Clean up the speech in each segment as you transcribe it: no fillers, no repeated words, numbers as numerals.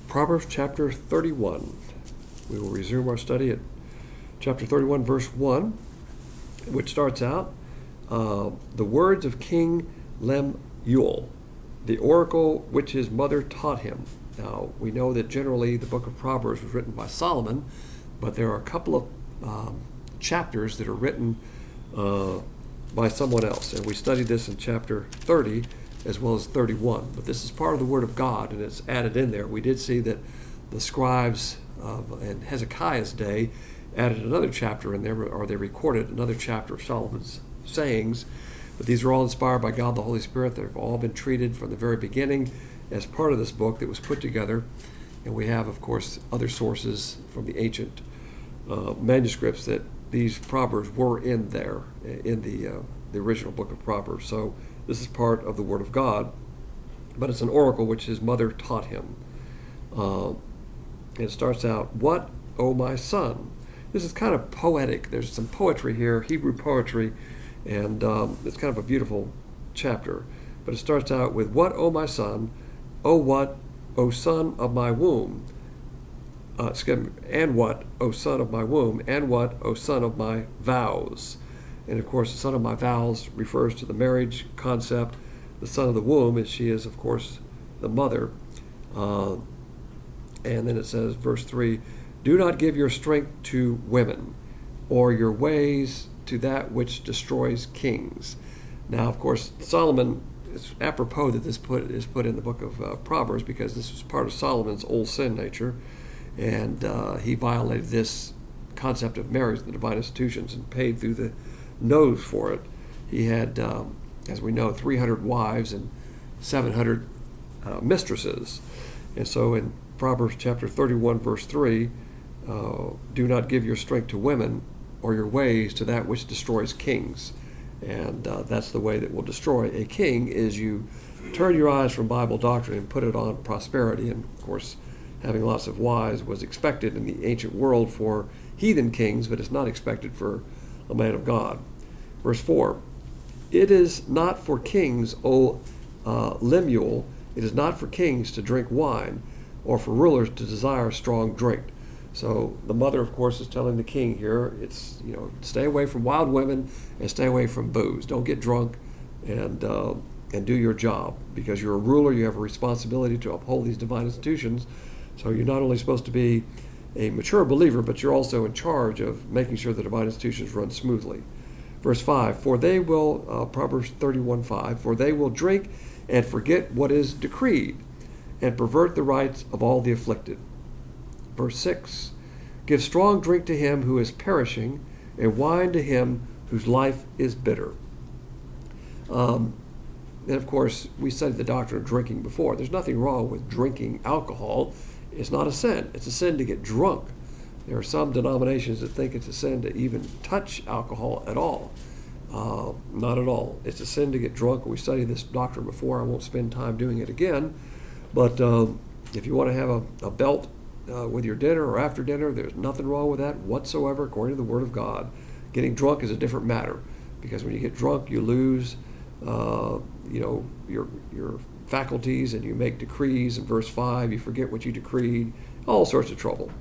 Proverbs chapter 31. We will resume our study at chapter 31, verse 1, which starts out, the words of King Lemuel, the oracle which his mother taught him. Now, we know that generally the book of Proverbs was written by Solomon, but there are a couple of chapters that are written by someone else. And we studied this in chapter 30 as well as 31. But this is part of the Word of God, and it's added in there. We did see that the scribes in Hezekiah's day added another chapter in there, or they recorded another chapter of Solomon's sayings. But these are all inspired by God the Holy Spirit. They've all been treated from the very beginning as part of this book that was put together. And we have, of course, other sources from the ancient manuscripts that these Proverbs were in there, in the original book of Proverbs. So this is part of the Word of God, but it's an oracle which his mother taught him. And it starts out, "What, O my son?" This is kind of poetic. There's some poetry here, Hebrew poetry, and it's kind of a beautiful chapter. But it starts out with, "What, O my son? O what, O son of my womb?" And what, O son of my womb? And what, O son of my vows? And of course, the son of my vows refers to the marriage concept. The son of the womb, as she is, of course, the mother. And then it says, verse 3, "Do not give your strength to women, or your ways to that which destroys kings." Now, of course, Solomon, it's apropos that this is put in the book of Proverbs, because this was part of Solomon's old sin nature, and he violated this concept of marriage, the divine institutions, and paid through the nose for it. He had, as we know, 300 wives and 700 mistresses. And so in Proverbs chapter 31, verse 3, "Do not give your strength to women, or your ways to that which destroys kings." And that's the way that will destroy a king, is you turn your eyes from Bible doctrine and put it on prosperity. And of course, having lots of wives was expected in the ancient world for heathen kings, but it's not expected for a man of God. Verse 4, "It is not for kings, O Lemuel, it is not for kings to drink wine, or for rulers to desire strong drink." So the mother, of course, is telling the king here, it's, stay away from wild women and stay away from booze. Don't get drunk, and do your job, because you're a ruler. You have a responsibility to uphold these divine institutions. So you're not only supposed to be a mature believer, but you're also in charge of making sure the divine institutions run smoothly. Verse 5, "For they will," Proverbs 31:5, "for they will drink and forget what is decreed, and pervert the rights of all the afflicted." Verse 6, "Give strong drink to him who is perishing, and wine to him whose life is bitter." And of course, we studied the doctrine of drinking before. There's nothing wrong with drinking alcohol. It's not a sin. It's a sin to get drunk. There are some denominations that think it's a sin to even touch alcohol at all. Not at all. It's a sin to get drunk. We studied this doctrine before. I won't spend time doing it again. But if you want to have a belt with your dinner or after dinner, there's nothing wrong with that whatsoever, according to the Word of God. Getting drunk is a different matter, because when you get drunk, you lose your faculties, and you make decrees. In verse 5, you forget what you decreed, all sorts of trouble.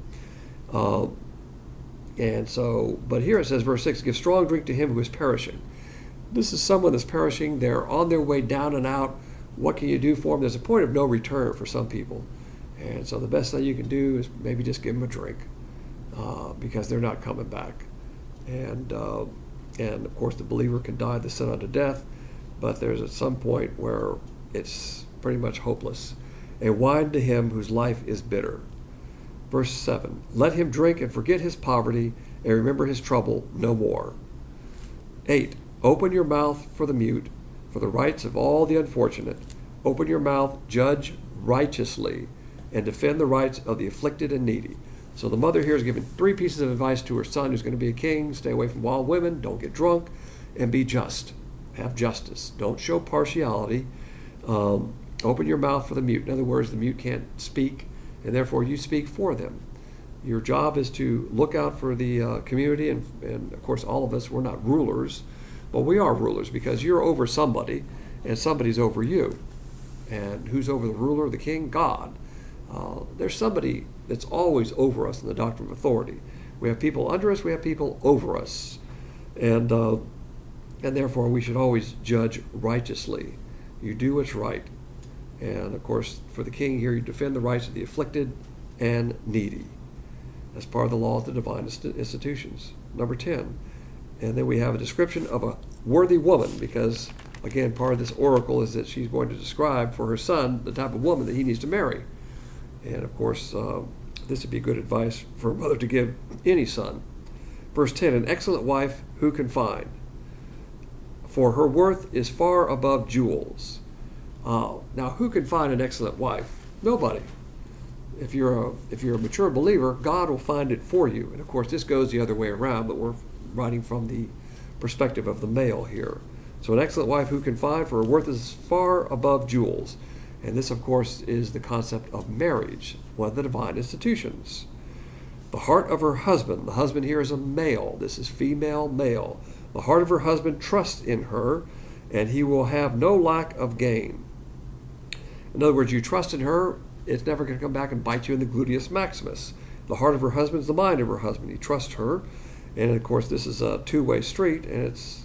But here it says, verse 6, "Give strong drink to him who is perishing." This is someone that's perishing. They're on their way down and out. What can you do for them? There's a point of no return for some people. And so the best thing you can do is maybe just give them a drink, because they're not coming back. And of course, the believer can die the sin unto death, but there's at some point where it's pretty much hopeless. "And wine to him whose life is bitter." Verse 7, "Let him drink and forget his poverty, and remember his trouble no more." 8, "Open your mouth for the mute, for the rights of all the unfortunate. Open your mouth, judge righteously, and defend the rights of the afflicted and needy." So the mother here is giving 3 pieces of advice to her son who's going to be a king. Stay away from wild women, don't get drunk, and be just. Have justice. Don't show partiality. Open your mouth for the mute. In other words, the mute can't speak, and therefore you speak for them. Your job is to look out for the community, and of course all of us, we're not rulers, but we are rulers, because you're over somebody, and somebody's over you. And who's over the ruler, the king? God. There's somebody that's always over us in the doctrine of authority. We have people under us, we have people over us. And therefore we should always judge righteously. You do what's right. And of course, for the king here, you defend the rights of the afflicted and needy. That's part of the law of the divine institutions. Number 10. And then we have a description of a worthy woman, because, again, part of this oracle is that she's going to describe for her son the type of woman that he needs to marry. And of course, this would be good advice for a mother to give any son. Verse 10, an excellent wife who can find, for her worth is far above jewels. Now, who can find an excellent wife? Nobody. If you're a mature believer, God will find it for you. And of course, this goes the other way around, but we're writing from the perspective of the male here. So an excellent wife who can find, for her worth is far above jewels. And this, of course, is the concept of marriage, one of the divine institutions. The heart of her husband, the husband here is a male. This is female, male. The heart of her husband trusts in her, and he will have no lack of gain. In other words, you trust in her, it's never going to come back and bite you in the gluteus maximus. The heart of her husband is the mind of her husband. You trust her, and of course, this is a two-way street, and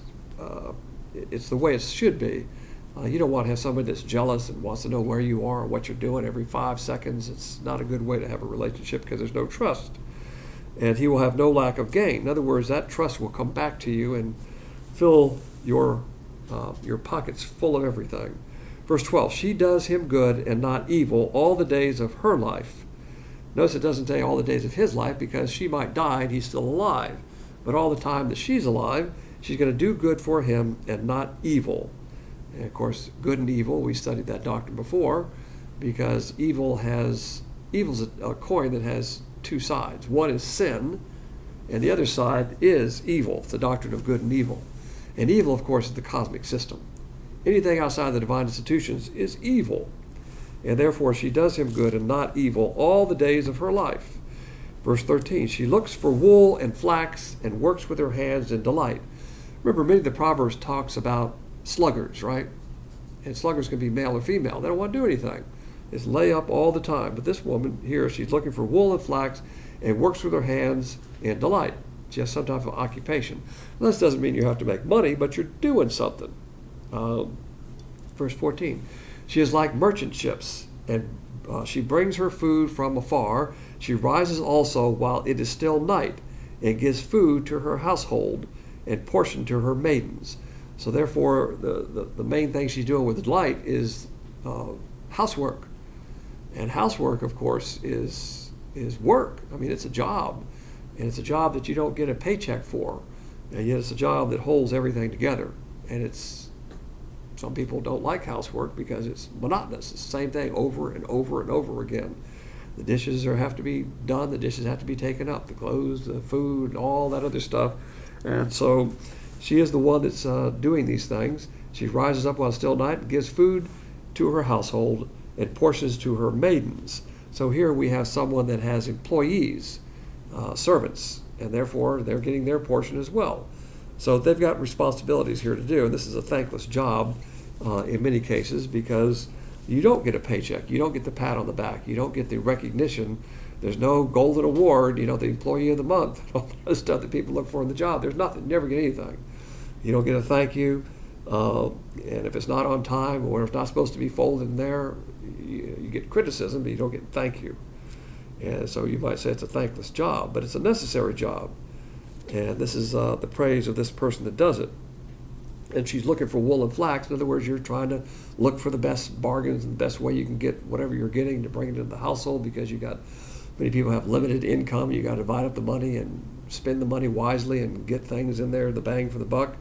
it's the way it should be. You don't want to have somebody that's jealous and wants to know where you are or what you're doing every 5 seconds. It's not a good way to have a relationship because there's no trust. And he will have no lack of gain. In other words, that trust will come back to you and fill your pockets full of everything. Verse 12, she does him good and not evil all the days of her life. Notice it doesn't say all the days of his life, because she might die and he's still alive. But all the time that she's alive, she's going to do good for him and not evil. And of course, good and evil, we studied that doctrine before, because evil's a coin that has two sides. One is sin, and the other side is evil. It's the doctrine of good and evil. And evil, of course, is the cosmic system. Anything outside the divine institutions is evil. And therefore, she does him good and not evil all the days of her life. Verse 13, she looks for wool and flax and works with her hands in delight. Remember, many of the Proverbs talks about sluggards, right? And sluggards can be male or female. They don't want to do anything. It's lay up all the time. But this woman here, she's looking for wool and flax and works with her hands in delight. She has some type of occupation. Now, this doesn't mean you have to make money, but you're doing something. Verse 14, she is like merchant ships, and she brings her food from afar. She rises also while it is still night, and gives food to her household and portion to her maidens. So therefore, the main thing she's doing with delight is housework. And housework, of course, is work. I mean, it's a job. And it's a job that you don't get a paycheck for. And yet it's a job that holds everything together. And some people don't like housework because it's monotonous. It's the same thing over and over and over again. The dishes have to be done. The dishes have to be taken up. The clothes, the food, and all that other stuff. And so she is the one that's doing these things. She rises up while it's still night and gives food to her household and portions to her maidens. So here we have someone that has employees, servants, and therefore they're getting their portion as well. So they've got responsibilities here to do, and this is a thankless job in many cases, because you don't get a paycheck, you don't get the pat on the back, you don't get the recognition. There's no golden award, the employee of the month, all the stuff that people look for in the job. There's nothing. You never get anything. You don't get a thank you, and if it's not on time or if it's not supposed to be folded in there, you get criticism, but you don't get thank you. And so you might say it's a thankless job, but it's a necessary job. And this is the praise of this person that does it. And she's looking for wool and flax. In other words, you're trying to look for the best bargains and the best way you can get whatever you're getting to bring it into the household, because many people have limited income. You got to divide up the money and spend the money wisely and get things in there, the bang for the buck,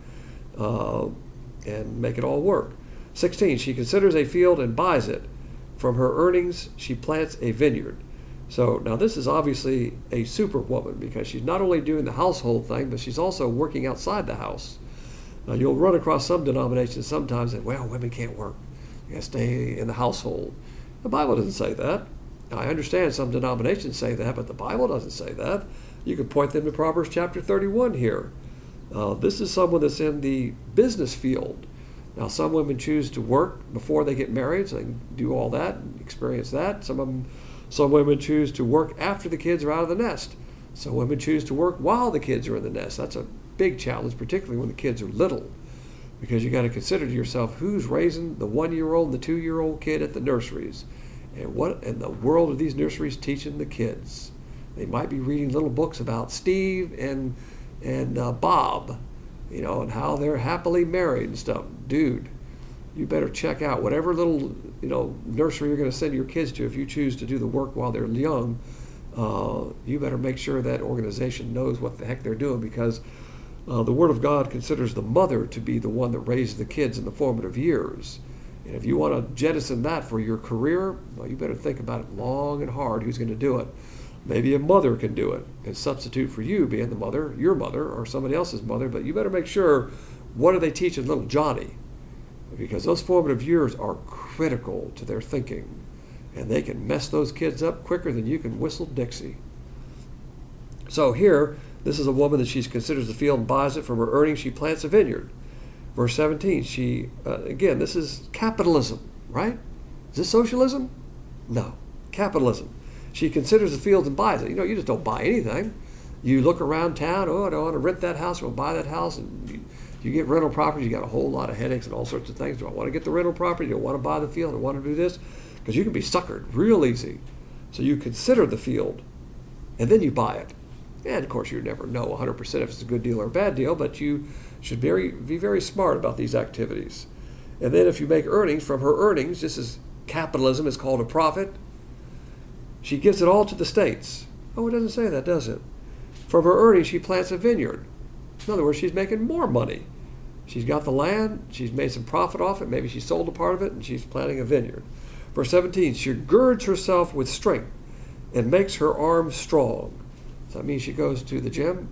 and make it all work. 16, she considers a field and buys it. From her earnings, she plants a vineyard. So now this is obviously a superwoman, because she's not only doing the household thing, but she's also working outside the house. Now you'll run across some denominations sometimes that, women can't work. You got to stay in the household. The Bible doesn't say that. Now, I understand some denominations say that, but the Bible doesn't say that. You can point them to Proverbs chapter 31 here. This is someone that's in the business field. Now, some women choose to work before they get married, so they can do all that and experience that. Some Some women choose to work after the kids are out of the nest. Some women choose to work while the kids are in the nest. That's a big challenge, particularly when the kids are little, because you got to consider to yourself who's raising the 1-year-old and the 2-year-old kid at the nurseries, and what in the world are these nurseries teaching the kids? They might be reading little books about Steve and Bob, and how they're happily married and stuff. Dude, you better check out whatever little nursery you're going to send your kids to. If you choose to do the work while they're young, you better make sure that organization knows what the heck they're doing, because the Word of God considers the mother to be the one that raised the kids in the formative years. And if you want to jettison that for your career, well, you better think about it long and hard who's going to do it. Maybe a mother can do it and substitute for you being the mother, your mother, or somebody else's mother, but you better make sure, what are they teaching little Johnny? Because those formative years are critical to their thinking, and they can mess those kids up quicker than you can whistle Dixie. So here, this is a woman that she considers the field and buys it. From her earnings, she plants a vineyard. Verse 17, she, again, this is capitalism, right? Is this socialism? No, capitalism. She considers the fields and buys it. You just don't buy anything. You look around town, I don't want to rent that house, I want to buy that house, and you get rental property, you got a whole lot of headaches and all sorts of things. Do I want to get the rental property? Do I want to buy the field? Do I want to do this? Because you can be suckered real easy. So you consider the field, and then you buy it. And of course, you never know 100% if it's a good deal or a bad deal, but you should be very smart about these activities. And then if you make earnings, from her earnings, this is capitalism, it's called a profit, she gives it all to the states. Oh, it doesn't say that, does it? From her earnings, she plants a vineyard. In other words, she's making more money. She's got the land, she's made some profit off it, maybe she sold a part of it, and she's planting a vineyard. Verse 17, she girds herself with strength and makes her arms strong. Does that mean she goes to the gym?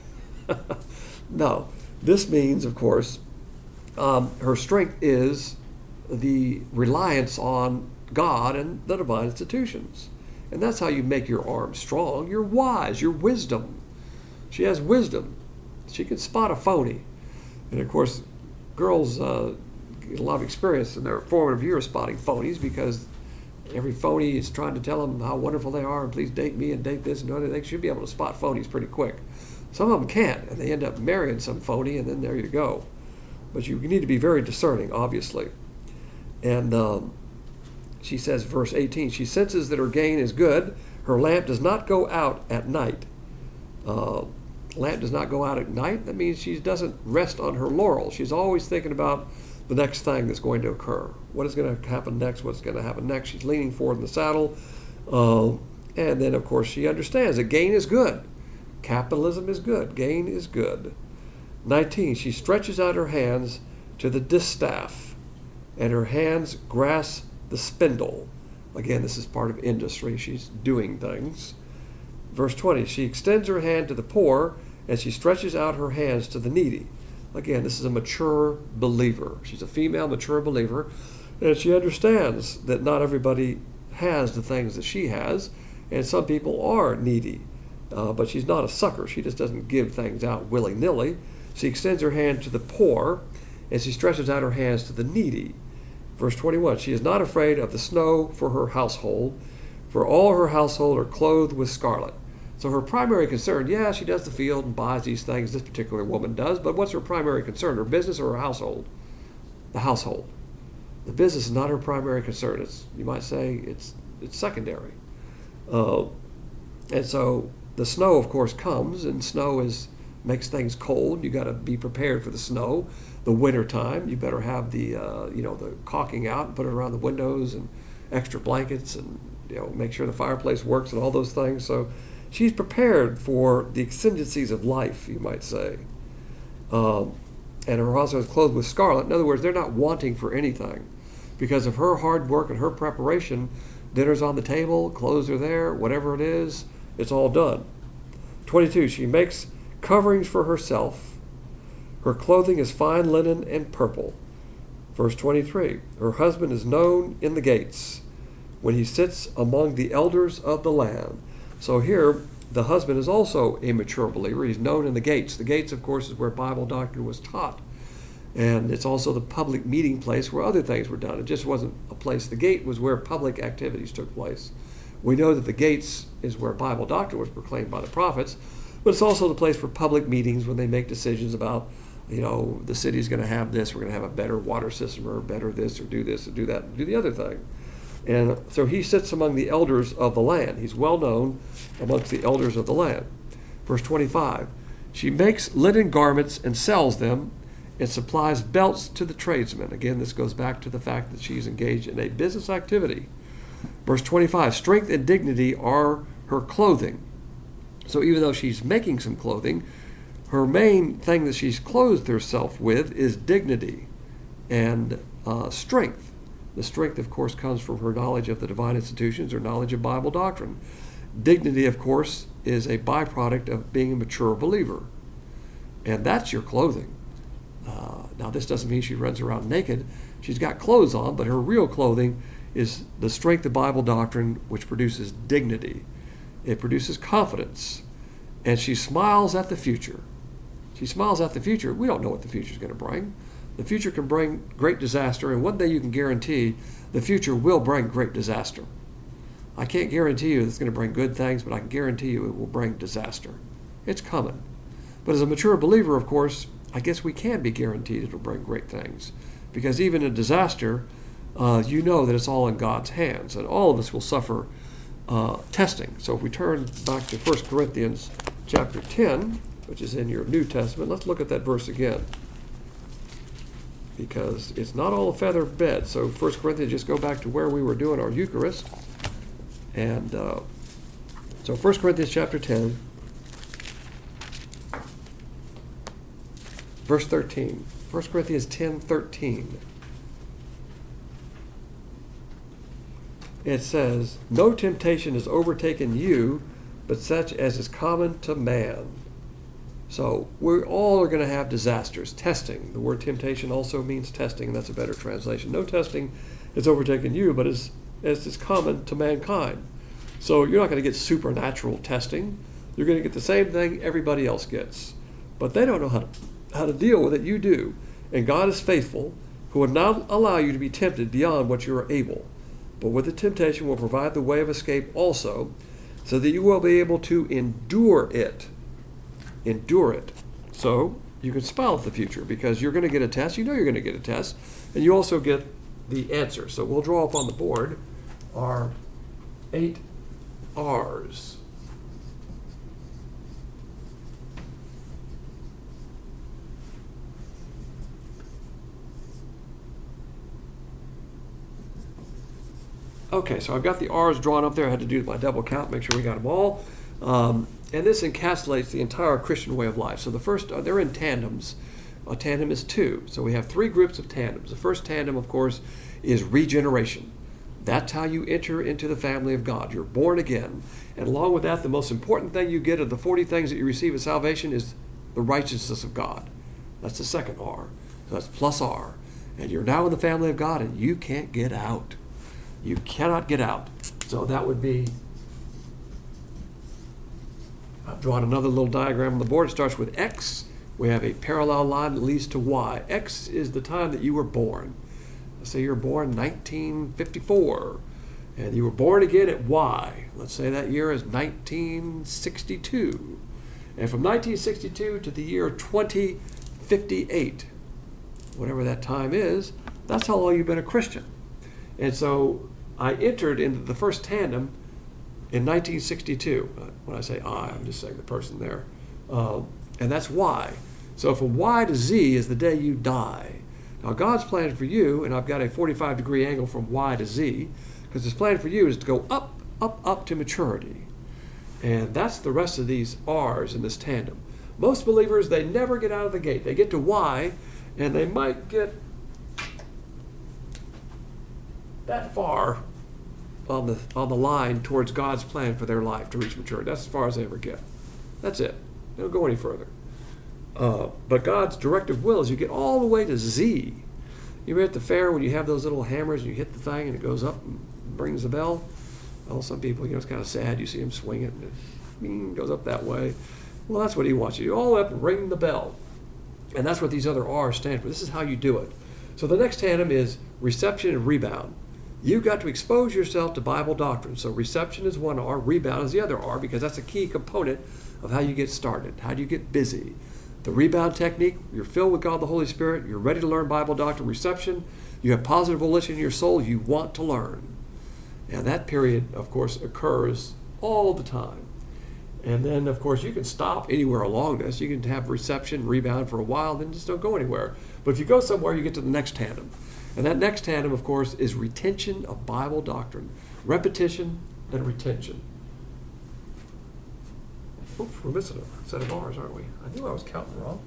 No. This means, of course, her strength is the reliance on God and the divine institutions. And that's how you make your arms strong. You're wise, your wisdom. She has wisdom. She can spot a phony. And of course, girls get a lot of experience in their formative years spotting phonies, because every phony is trying to tell them how wonderful they are and please date me and date this and other. They should be able to spot phonies pretty quick. Some of them can't, and they end up marrying some phony, and then there you go. But you need to be very discerning, obviously. And she says, verse 18, she senses that her gain is good. Her lamp does not go out at night. Lamp does not go out at night. That means she doesn't rest on her laurels. She's always thinking about the next thing that's going to occur. What is going to happen next? What's going to happen next? She's leaning forward in the saddle. And then, of course, she understands that gain is good. Capitalism is good. Gain is good. 19, she stretches out her hands to the distaff, and her hands grasp the spindle. Again, this is part of industry. She's doing things. Verse 20, she extends her hand to the poor, and she stretches out her hands to the needy. Again, this is a mature believer. She's a female mature believer, and she understands that not everybody has the things that she has, and some people are needy. But she's not a sucker. She just doesn't give things out willy-nilly. She extends her hand to the poor, and she stretches out her hands to the needy. Verse 21, she is not afraid of the snow for her household, for all her household are clothed with scarlet. So her primary concern, yeah, she does the field and buys these things, this particular woman does, but what's her primary concern, her business or her household? The household. The business is not her primary concern. It's, you might say, it's secondary. And so the snow, of course, comes, and snow makes things cold. You got to be prepared for the snow. The winter time, you better have the the caulking out and put it around the windows and extra blankets, and make sure the fireplace works and all those things. So she's prepared for the exigencies of life, you might say. And her husband is clothed with scarlet. In other words, they're not wanting for anything. Because of her hard work and her preparation, dinner's on the table, clothes are there, whatever it is, it's all done. 22, she makes coverings for herself. Her clothing is fine linen and purple. Verse 23, her husband is known in the gates when he sits among the elders of the land. So here, the husband is also a mature believer. He's known in the gates. The gates, of course, is where Bible doctrine was taught. And it's also the public meeting place where other things were done. It just wasn't a place. The gate was where public activities took place, We know that the gates is where Bible doctrine was proclaimed by the prophets, but it's also the place for public meetings when they make decisions about, the city's going to have this, we're going to have a better water system, or better this, or do that, and do the other thing. And so he sits among the elders of the land. He's well known amongst the elders of the land. Verse 25, she makes linen garments and sells them, and supplies belts to the tradesmen. Again, this goes back to the fact that she's engaged in a business activity. Verse 25, strength and dignity are her clothing. So even though she's making some clothing, her main thing that she's clothed herself with is dignity and strength. The strength, of course, comes from her knowledge of the divine institutions or knowledge of Bible doctrine. Dignity, of course, is a byproduct of being a mature believer. And that's your clothing. Now, this doesn't mean she runs around naked. She's got clothes on, but her real clothing is the strength of Bible doctrine, which produces dignity. It produces confidence. And she smiles at the future. She smiles at the future. We don't know what the future is going to bring. The future can bring great disaster, and one thing you can guarantee, the future will bring great disaster. I can't guarantee you it's going to bring good things, but I can guarantee you it will bring disaster. It's coming. But as a mature believer, of course, I guess we can be guaranteed it will bring great things. Because even in disaster, you know that it's all in God's hands, and all of us will suffer testing. So if we turn back to 1 Corinthians chapter 10, which is in your New Testament, let's look at that verse again. Because it's not all a feather bed. So 1 Corinthians, just go back to where we were doing our Eucharist. And so 1 Corinthians chapter 10, verse 13. 1 Corinthians 10:13. It says, no temptation has overtaken you, but such as is common to man. So we all are going to have disasters. Testing. The word temptation also means testing, and that's a better translation. No testing has overtaken you, but as is common to mankind. So you're not going to get supernatural testing. You're going to get the same thing everybody else gets. But they don't know how to deal with it. You do. And God is faithful, who will not allow you to be tempted beyond what you are able. But with the temptation will provide the way of escape also, so that you will be able to endure it. Endure it. So you can smile at the future, because you're going to get a test. You know you're going to get a test. And you also get the answer. So we'll draw up on the board our 8 R's. Okay, so I've got the R's drawn up there. I had to do my double count, make sure we got them all. And this encapsulates the entire Christian way of life. So the first, they're in tandems. A tandem is 2. So we have 3 groups of tandems. The first tandem, of course, is regeneration. That's how you enter into the family of God. You're born again. And along with that, the most important thing you get of the 40 things that you receive in salvation is the righteousness of God. That's the second R. So that's plus R. And you're now in the family of God, and you can't get out. You cannot get out. So that would be, I've drawn another little diagram on the board. It starts with X. We have a parallel line that leads to Y. X is the time that you were born. Let's say you're born 1954, and you were born again at Y. Let's say that year is 1962. And from 1962 to the year 2058, whatever that time is, that's how long you've been a Christian. And so I entered into the first tandem in 1962. When I say I'm just saying the person there. And that's Y. So from Y to Z is the day you die. Now God's plan for you, and I've got a 45-degree angle from Y to Z, because His plan for you is to go up, up, up to maturity. And that's the rest of these R's in this tandem. Most believers, they never get out of the gate. They get to Y, and they might get that far on the line towards God's plan for their life to reach maturity. That's as far as they ever get. That's it. They don't go any further. But God's directive will is you get all the way to Z. You remember at the fair when you have those little hammers and you hit the thing and it goes up and rings the bell? Well, some people, it's kind of sad. You see them swing it and it goes up that way. Well, that's what He wants you to do. All the way up and ring the bell. And that's what these other R's stand for. This is how you do it. So the next tandem is reception and rebound. You've got to expose yourself to Bible doctrine. So reception is one R, rebound is the other R, because that's a key component of how you get started. How do you get busy? The rebound technique, you're filled with God the Holy Spirit, you're ready to learn Bible doctrine. Reception, you have positive volition in your soul, you want to learn. And that period, of course, occurs all the time. And then, of course, you can stop anywhere along this. You can have reception, rebound for a while, then just don't go anywhere. But if you go somewhere, you get to the next tandem. And that next tandem, of course, is retention of Bible doctrine. Repetition and retention. Oops, we're missing a set of R's, aren't we? I knew I was counting wrong.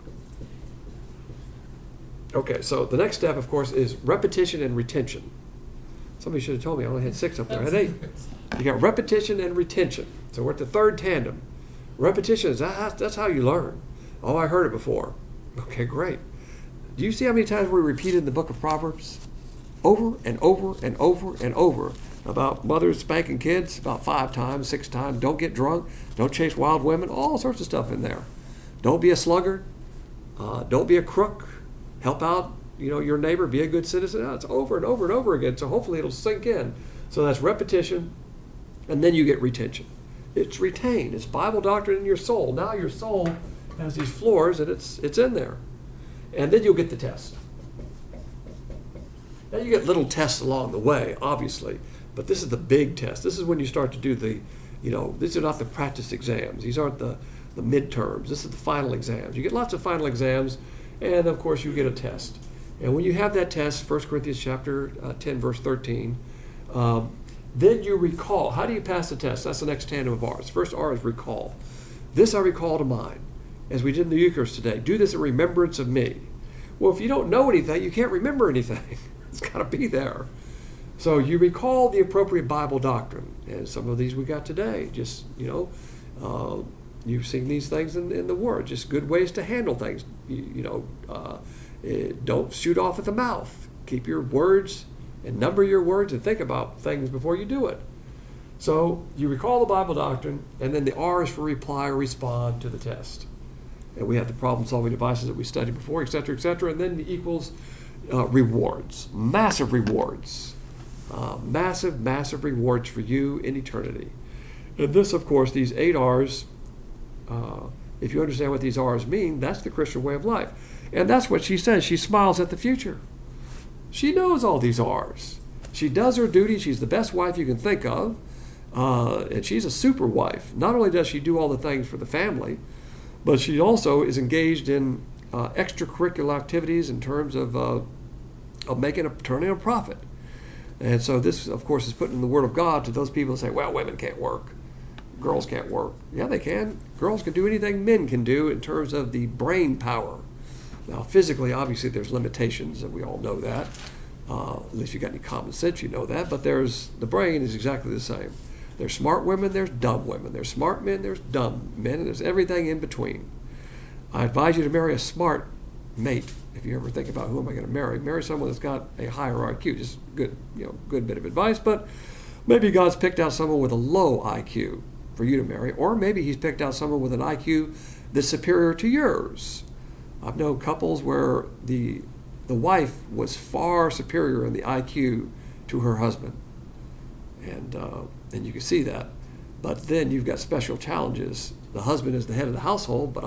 Okay, so the next step, of course, is repetition and retention. Somebody should have told me I only had 6 up there. I had 8. You got repetition and retention. So we're at the third tandem. Repetition is that's how you learn. Oh, I heard it before. Okay, great. Do you see how many times we repeat in the book of Proverbs? Over and over and over and over. About mothers spanking kids about 5 times, 6 times. Don't get drunk. Don't chase wild women. All sorts of stuff in there. Don't be a sluggard. Don't be a crook. Help out, your neighbor. Be a good citizen. It's over and over and over again. So hopefully it'll sink in. So that's repetition, and then you get retention. It's retained. It's Bible doctrine in your soul. Now your soul has these floors, and it's in there. And then you'll get the test. Now you get little tests along the way, obviously, but this is the big test. This is when you start to do these are not the practice exams. These aren't the midterms. This is the final exams. You get lots of final exams, and of course you get a test. And when you have that test, 1 Corinthians chapter 10, verse 13, then you recall. How do you pass the test? That's the next tandem of R's. First R is recall. This I recall to mind, as we did in the Eucharist today. Do this in remembrance of me. Well, if you don't know anything, you can't remember anything. It's got to be there. So you recall the appropriate Bible doctrine. And some of these we got today. Just, you've seen these things in the Word. Just good ways to handle things. Don't shoot off at the mouth. Keep your words and number your words and think about things before you do it. So you recall the Bible doctrine, and then the R is for reply or respond to the test. And we have the problem-solving devices that we studied before, et cetera, and then the equals rewards, massive rewards, massive rewards for you in eternity. And this, of course, these 8 R's, if you understand what these R's mean, that's the Christian way of life. And that's what she says. She smiles at the future. She knows all these R's. She does her duty. She's the best wife you can think of. And she's a super wife. Not only does she do all the things for the family, but she also is engaged in extracurricular activities in terms of turning a profit. And so this, of course, is put in the Word of God to those people who say, well, women can't work. Girls can't work. Yeah, they can. Girls can do anything men can do in terms of the brain power. Now, physically, obviously, there's limitations, and we all know that. At least if you got any common sense, you know that. But the brain is exactly the same. There's smart women, there's dumb women. There's smart men, there's dumb men, and there's everything in between. I advise you to marry a smart mate. If you ever think about who am I going to marry someone that's got a higher IQ. Just good bit of advice. But maybe God's picked out someone with a low IQ for you to marry, or maybe He's picked out someone with an IQ that's superior to yours. I've known couples where the wife was far superior in the IQ to her husband, and you can see that. But then you've got special challenges. The husband is the head of the household, but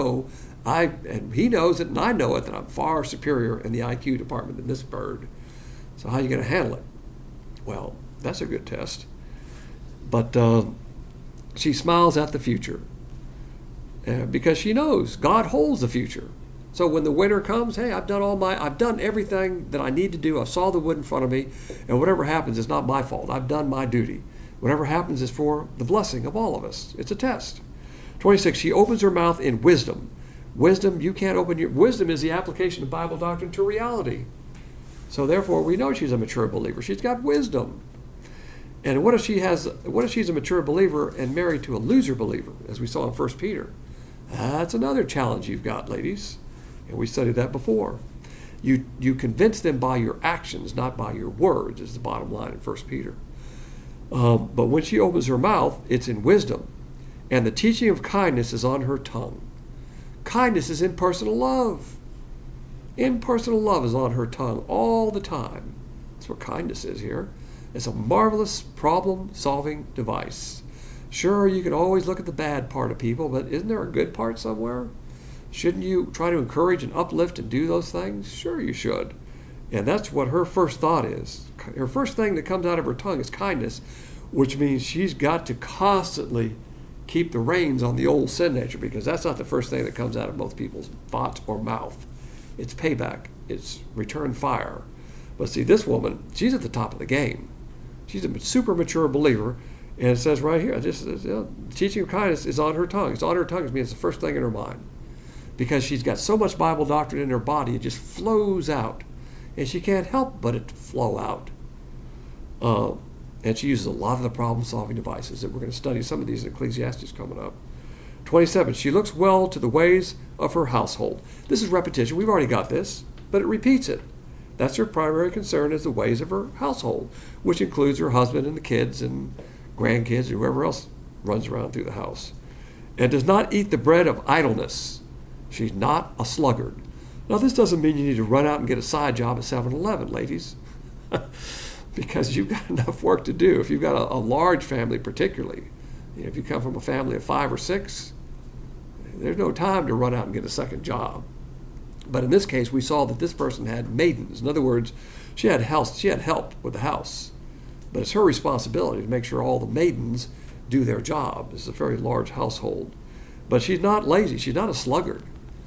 and he knows it, and I know it, that I'm far superior in the IQ department than this bird. So how are you going to handle it? Well, that's a good test. But she smiles at the future because she knows God holds the future. So when the winter comes, hey, I've done everything that I need to do. I saw the wood in front of me, and whatever happens is not my fault. I've done my duty. Whatever happens is for the blessing of all of us. It's a test. 26, she opens her mouth in wisdom. Wisdom, you can't open your... Wisdom is the application of Bible doctrine to reality. So therefore, we know she's a mature believer. She's got wisdom. And what if she's a mature believer and married to a loser believer, as we saw in 1 Peter? That's another challenge you've got, ladies. And we studied that before. You convince them by your actions, not by your words, is the bottom line in 1 Peter. But when she opens her mouth, it's in wisdom. And the teaching of kindness is on her tongue. Kindness is impersonal love. Impersonal love is on her tongue all the time. That's what kindness is here. It's a marvelous problem-solving device. Sure, you can always look at the bad part of people, but isn't there a good part somewhere? Shouldn't you try to encourage and uplift and do those things? Sure you should. And that's what her first thought is. Her first thing that comes out of her tongue is kindness, which means she's got to constantly keep the reins on the old sin nature, because that's not the first thing that comes out of most people's thoughts or mouth. It's payback. It's return fire. But see, this woman, she's at the top of the game. She's a super mature believer, and it says right here, teaching of kindness is on her tongue. It's on her tongue. It means it's the first thing in her mind. Because she's got so much Bible doctrine in her body, it just flows out. And she can't help but it to flow out. And she uses a lot of the problem-solving devices that we're going to study. Some of these in Ecclesiastes coming up. 27, she looks well to the ways of her household. This is repetition. We've already got this, but it repeats it. That's her primary concern, is the ways of her household, which includes her husband and the kids and grandkids and whoever else runs around through the house. And does not eat the bread of idleness. She's not a sluggard. Now, this doesn't mean you need to run out and get a side job at 7-Eleven, ladies, because you've got enough work to do. If you've got a large family particularly, if you come from a family of 5 or 6, there's no time to run out and get a second job. But in this case, we saw that this person had maidens. In other words, she had help with the house. But it's her responsibility to make sure all the maidens do their job. It's a very large household. But she's not lazy. She's not a sluggard.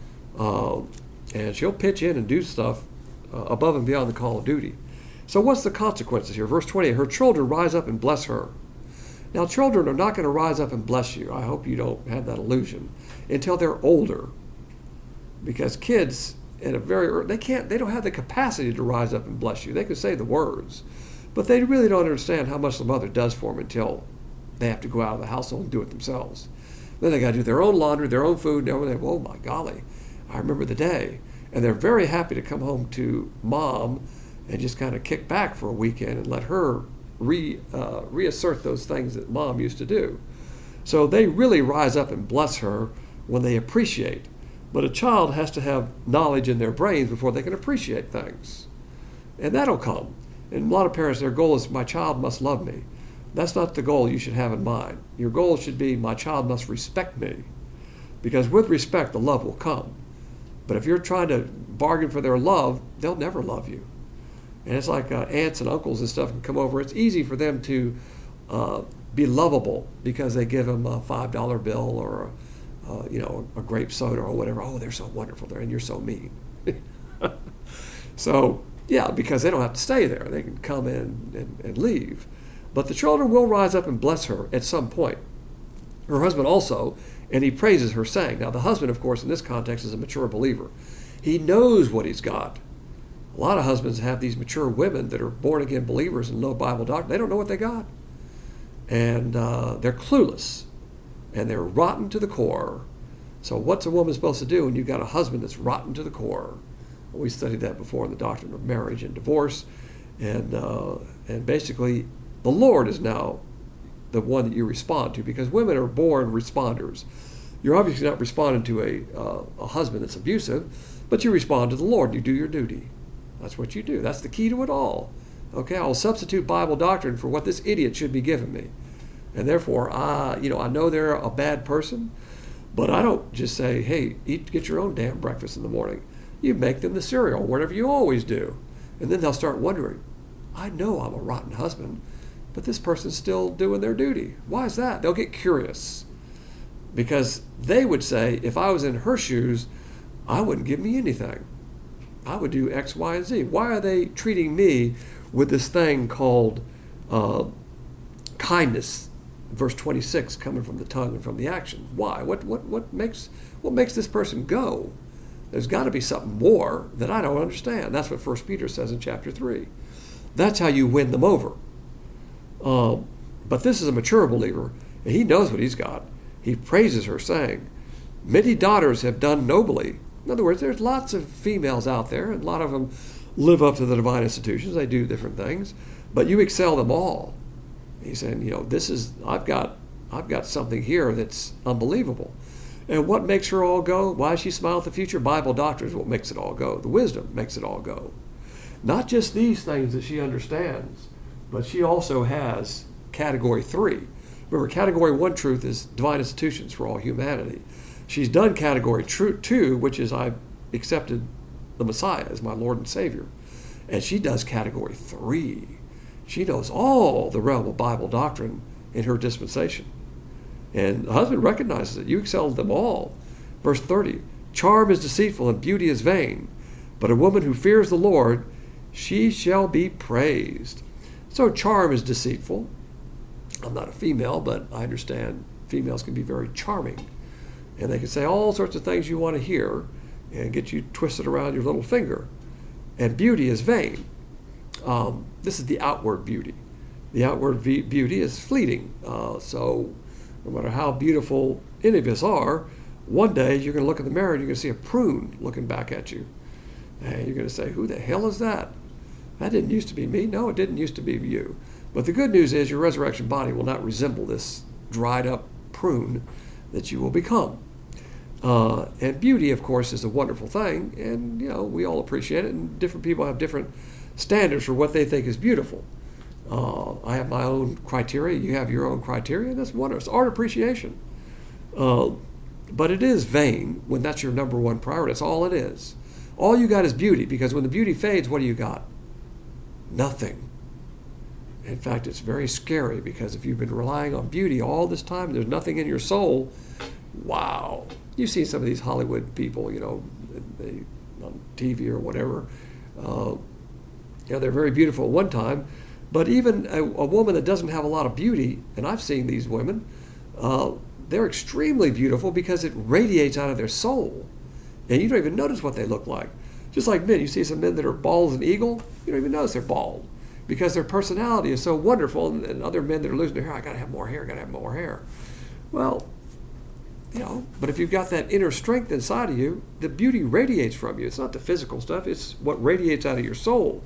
And she'll pitch in and do stuff above and beyond the call of duty. So what's the consequences here? Verse 20, her children rise up and bless her. Now, children are not going to rise up and bless you. I hope you don't have that illusion until they're older. Because kids at a very early, they don't have the capacity to rise up and bless you. They can say the words, but they really don't understand how much the mother does for them until they have to go out of the household and do it themselves. Then they got to do their own laundry, their own food, and everything. Oh my golly, I remember the day. And they're very happy to come home to mom and just kind of kick back for a weekend and let her reassert those things that mom used to do. So they really rise up and bless her when they appreciate. But a child has to have knowledge in their brains before they can appreciate things. And that'll come. And a lot of parents, their goal is, my child must love me. That's not the goal you should have in mind. Your goal should be, my child must respect me. Because with respect, the love will come. But if you're trying to bargain for their love, they'll never love you. And it's like aunts and uncles and stuff can come over. It's easy for them to be lovable because they give them a $5 bill or a grape soda or whatever. Oh, they're so wonderful there, and you're so mean. So, yeah, because they don't have to stay there. They can come in and leave. But the children will rise up and bless her at some point. Her husband also, and he praises her, saying. Now, the husband, of course, in this context is a mature believer. He knows what he's got. A lot of husbands have these mature women that are born-again believers and know Bible doctrine. They don't know what they got. And they're clueless. And they're rotten to the core. So what's a woman supposed to do when you've got a husband that's rotten to the core? Well, we studied that before in the doctrine of marriage and divorce. And basically, the Lord is now the one that you respond to, because women are born responders. You're obviously not responding to a husband that's abusive, but you respond to the Lord. You do your duty. That's what you do. That's the key to it all. Okay, I'll substitute Bible doctrine for what this idiot should be giving me. And therefore, I know they're a bad person, but I don't just say, hey, get your own damn breakfast in the morning. You make them the cereal, whatever you always do. And then they'll start wondering, I know I'm a rotten husband, but this person's still doing their duty. Why is that? They'll get curious. Because they would say, if I was in her shoes, I wouldn't give me anything. I would do X, Y, and Z. Why are they treating me with this thing called kindness? Verse 26, coming from the tongue and from the action. Why? What makes this person go? There's got to be something more that I don't understand. That's what 1 Peter says in chapter 3. That's how you win them over. But this is a mature believer, and he knows what he's got. He praises her, saying, many daughters have done nobly. In other words, there's lots of females out there, and a lot of them live up to the divine institutions. They do different things, but you excel them all. He's saying, I've got something here that's unbelievable. And what makes her all go? Why she smile at the future? Bible doctrine is what makes it all go. The wisdom makes it all go. Not just these things that she understands, but she also has category 3. Remember, category 1 truth is divine institutions for all humanity. She's done category 2, which is I've accepted the Messiah as my Lord and Savior. And she does category 3. She knows all the realm of Bible doctrine in her dispensation. And the husband recognizes it. You excel them all. Verse 30, charm is deceitful and beauty is vain, but a woman who fears the Lord, she shall be praised. So charm is deceitful. I'm not a female, but I understand females can be very charming. And they can say all sorts of things you want to hear and get you twisted around your little finger. And beauty is vain. This is the outward beauty. The outward beauty is fleeting. So no matter how beautiful any of us are, one day you're going to look in the mirror and you're going to see a prune looking back at you. And you're going to say, who the hell is that? That didn't used to be me. No, it didn't used to be you. But the good news is your resurrection body will not resemble this dried up prune that you will become. And beauty, of course, is a wonderful thing. And, we all appreciate it. And different people have different standards for what they think is beautiful. I have my own criteria. You have your own criteria. That's wonderful. It's art appreciation. But it is vain when that's your number one priority. That's all it is. All you got is beauty, because when the beauty fades, what do you got? Nothing. In fact, it's very scary, because if you've been relying on beauty all this time and there's nothing in your soul, wow. You've seen some of these Hollywood people, they, on TV or whatever. They're very beautiful at one time, but even a woman that doesn't have a lot of beauty, and I've seen these women, they're extremely beautiful because it radiates out of their soul. And you don't even notice what they look like. Just like men, you see some men that are bald as an eagle, you don't even notice they're bald because their personality is so wonderful. And other men that are losing their hair, I got to have more hair. Well, but if you've got that inner strength inside of you, the beauty radiates from you. It's not the physical stuff, it's what radiates out of your soul.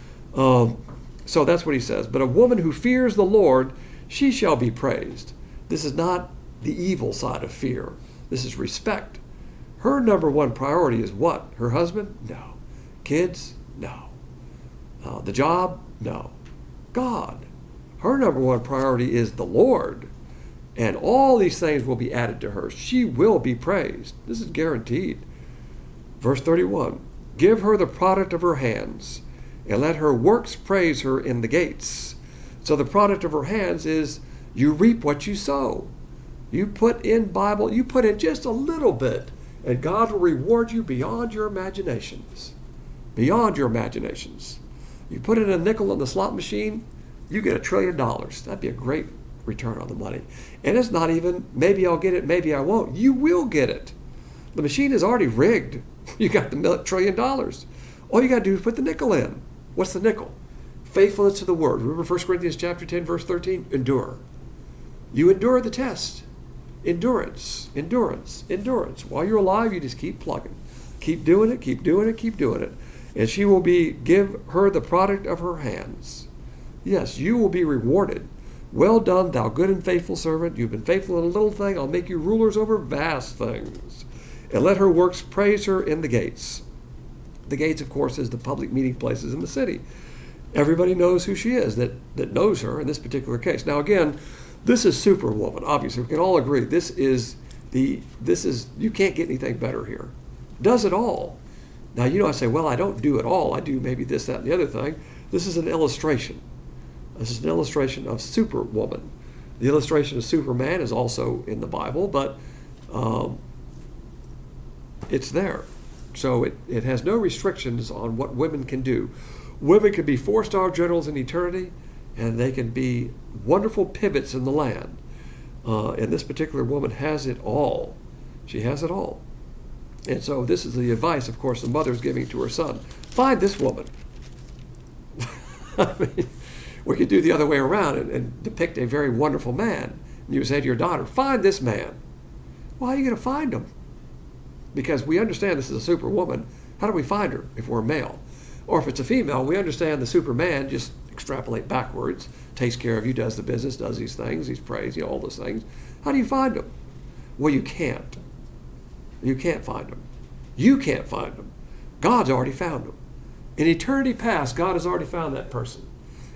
So that's what he says. But a woman who fears the Lord, she shall be praised. This is not the evil side of fear. This is respect. Her number one priority is what? Her husband? No. Kids? No. The job? No. God. Her number one priority is the Lord. And all these things will be added to her. She will be praised. This is guaranteed. Verse 31, give her the product of her hands, and let her works praise her in the gates. So the product of her hands is you reap what you sow. You put in Bible, you put in just a little bit, and God will reward you beyond your imaginations. Beyond your imaginations. You put in a nickel in the slot machine, you get $1 trillion. That'd be a great return on the money. And it's not even, maybe I'll get it, maybe I won't. You will get it. The machine is already rigged. You got the $1 trillion. All you got to do is put the nickel in. What's the nickel? Faithfulness to the word. Remember 1 Corinthians chapter 10, verse 13? Endure. You endure the test. Endurance. While you're alive, you just keep plugging. Keep doing it. And she will give her the product of her hands. Yes, you will be rewarded. Well done, thou good and faithful servant. You've been faithful in a little thing. I'll make you rulers over vast things. And let her works praise her in the gates. The gates, of course, is the public meeting places in the city. Everybody knows who she is that knows her in this particular case. Now, again, this is Superwoman. Obviously, we can all agree this is you can't get anything better here. Does it all. Now, I say, well, I don't do it all. I do maybe this, that, and the other thing. This is an illustration. This is an illustration of Superwoman. The illustration of Superman is also in the Bible, but it's there. So it has no restrictions on what women can do. Women can be 4-star generals in eternity, and they can be wonderful pivots in the land. And this particular woman has it all. She has it all. And so this is the advice, of course, the mother's giving to her son. Find this woman. I mean, we could do the other way around and depict a very wonderful man. And you say to your daughter, find this man. Well, how are you going to find him? Because we understand this is a superwoman. How do we find her if we're a male? Or if it's a female, we understand the Superman, just extrapolate backwards, takes care of you, does the business, does these things, he's praised, all those things. How do you find him? Well, you can't. You can't find him. You can't find him. God's already found him. In eternity past, God has already found that person.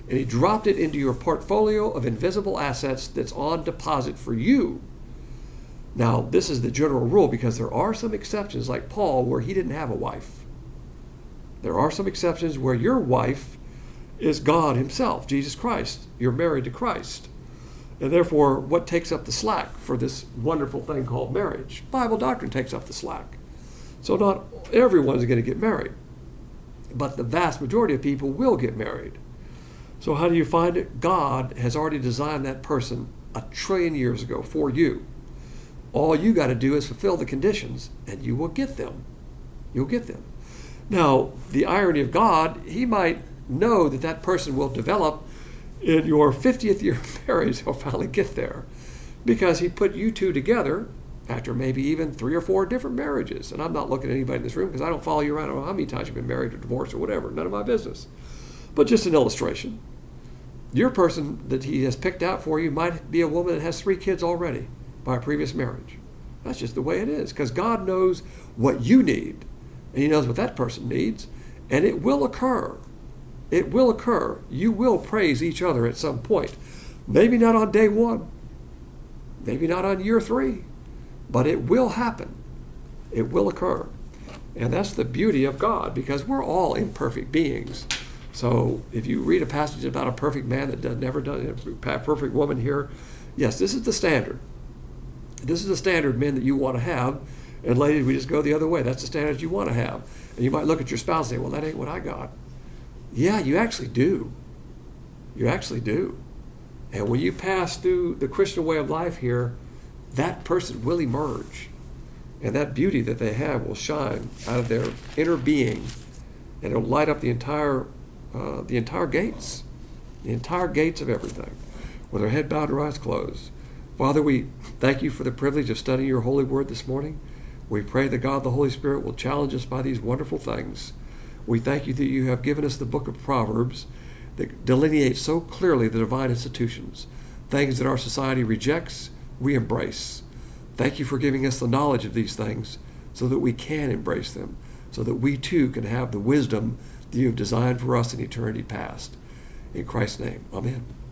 and he dropped it into your portfolio of invisible assets that's on deposit for you. Now, this is the general rule because there are some exceptions, like Paul, where he didn't have a wife. There are some exceptions where your wife is God himself, Jesus Christ. You're married to Christ. And therefore, what takes up the slack for this wonderful thing called marriage? Bible doctrine takes up the slack. So not everyone's going to get married, but the vast majority of people will get married. So how do you find it? God has already designed that person 1 trillion years ago for you. All you got to do is fulfill the conditions, and you will get them. You'll get them. Now, the irony of God, he might know that that person will develop in your 50th year of marriage. He'll finally get there because he put you two together after maybe even 3 or 4 different marriages. And I'm not looking at anybody in this room because I don't follow you around. I don't know how many times you've been married or divorced or whatever. None of my business. But just an illustration. Your person that he has picked out for you might be a woman that has 3 kids already by a previous marriage. That's just the way it is because God knows what you need and he knows what that person needs, and it will occur. It will occur. You will praise each other at some point. Maybe not on day 1. Maybe not on year 3. But it will happen. It will occur. And that's the beauty of God because we're all imperfect beings. So if you read a passage about a perfect man that never done a perfect woman here, yes, this is the standard. This is the standard, men, that you want to have. And ladies, we just go the other way. That's the standard you want to have. And you might look at your spouse and say, well, that ain't what I got. Yeah, you actually do. You actually do. And when you pass through the Christian way of life here, that person will emerge. And that beauty that they have will shine out of their inner being. And it'll light up the entire gates. The entire gates of everything. With our head bowed and our eyes closed. Father, we thank you for the privilege of studying your holy word this morning. We pray that God the Holy Spirit will challenge us by these wonderful things. We thank you that you have given us the book of Proverbs that delineates so clearly the divine institutions. Things that our society rejects, we embrace. Thank you for giving us the knowledge of these things so that we can embrace them, so that we too can have the wisdom that you have designed for us in eternity past. In Christ's name, amen.